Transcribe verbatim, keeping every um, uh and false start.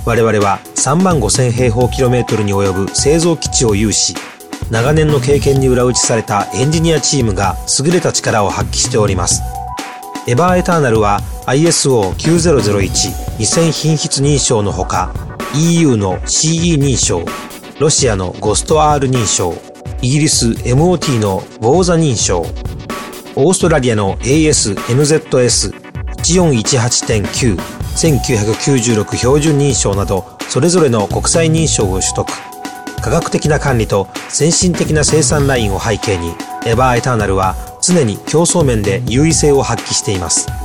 我々はさんまんごせん平方キロメートルに及ぶ製造基地を有し、長年の経験に裏打ちされたエンジニアチームが優れた力を発揮しております。エバーエターナルは アイエスオーきゅうせんいち にせん品質認証のほか、 イーユー の シーイー 認証、ロシアの ゴストアール 認証、イギリス エムオーティー の ウォーザ 認証、オーストラリアの エーエスエヌゼットエスいちよんいちはちてんきゅう せんきゅうひゃくきゅうじゅうろく標準認証など、それぞれの国際認証を取得。科学的な管理と先進的な生産ラインを背景に、エバーエターナルは常に競争面で優位性を発揮しています。